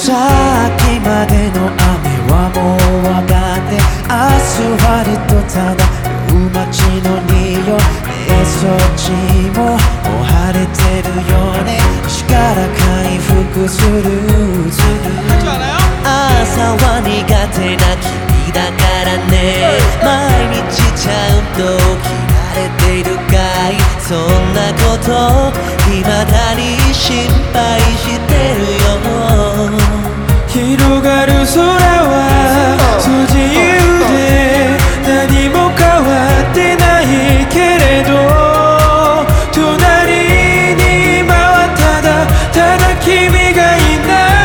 さっきまでの雨はもう上がってアスファルトただ街の匂いね、そっちももう晴れてるよね。死から回復する朝は苦手な君だからね。毎日ちゃんと着られているかい、そんなこと未だに心配してるよ。広がる空